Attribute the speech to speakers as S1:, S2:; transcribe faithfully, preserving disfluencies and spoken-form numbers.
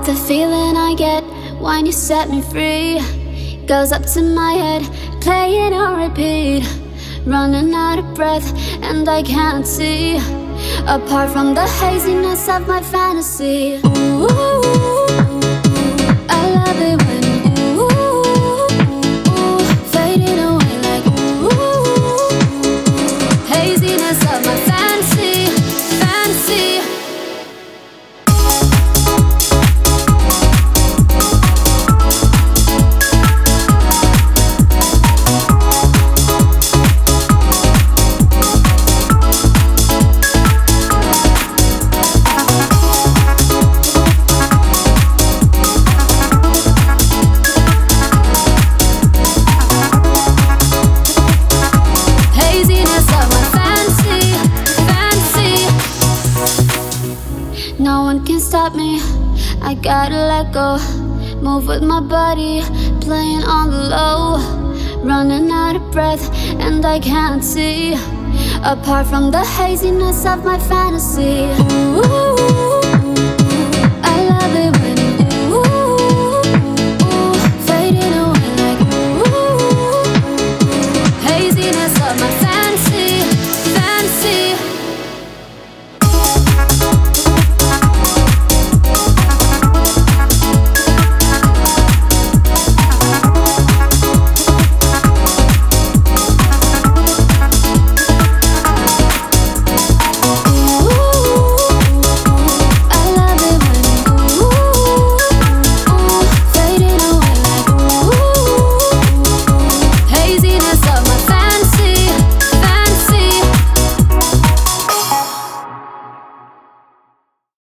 S1: The feeling I get when you set me free goes up to my head, playing on repeat. Running out of breath and I can't see, apart from the haziness of my fantasy. Ooh, I love it when ooh, ooh, fading away like ooh, haziness of my fantasy, fantasy. No one can stop me, I gotta let go. Move with my body, playing on the low. Running out of breath and I can't see, apart from the haziness of my fantasy. Ooh, I love it